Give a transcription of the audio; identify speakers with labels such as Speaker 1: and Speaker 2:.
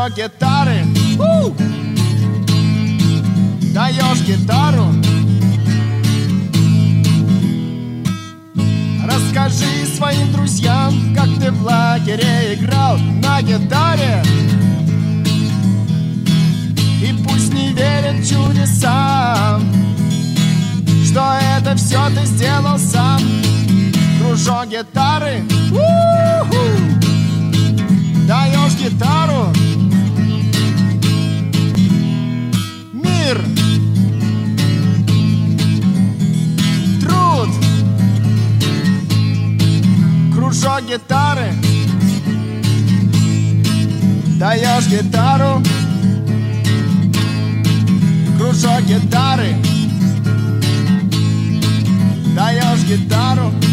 Speaker 1: кружок гитары. Даешь гитару. Расскажи своим друзьям, как ты в лагере играл на гитаре. И пусть не верят чудесам, что это все ты сделал сам. Кружок гитары. Даешь гитару. Мир. Труд. Кружок гитары. Даешь гитару. Кружок гитары. Даешь гитару.